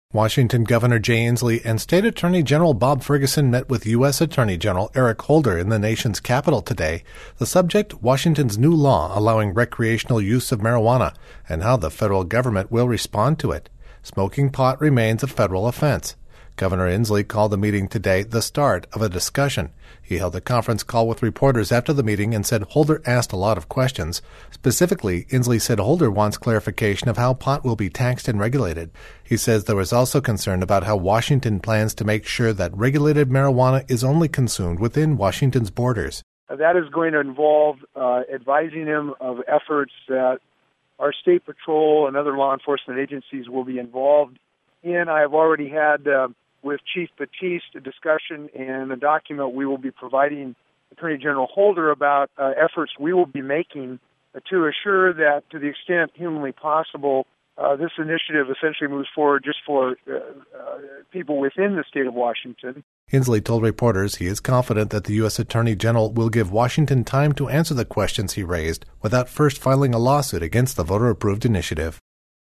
Washington Governor Jay Inslee and State Attorney General Bob Ferguson met with U.S. Attorney General Eric Holder in the nation's capital today. The subject, Washington's new law allowing recreational use of marijuana and how the federal government will respond to it. Smoking pot remains a federal offense. Governor Inslee called the meeting today the start of a discussion. He held a conference call with reporters after the meeting and said Holder asked a lot of questions. Specifically, Inslee said Holder wants clarification of how pot will be taxed and regulated. He says there was also concern about how Washington plans to make sure that regulated marijuana is only consumed within Washington's borders. That is going to involve advising him of efforts that our State Patrol and other law enforcement agencies will be involved in. I have already had with Chief Batiste a discussion and a document we will be providing Attorney General Holder about efforts we will be making to assure that, to the extent humanly possible, this initiative essentially moves forward just for people within the state of Washington. Inslee told reporters he is confident that the U.S. Attorney General will give Washington time to answer the questions he raised without first filing a lawsuit against the voter-approved initiative.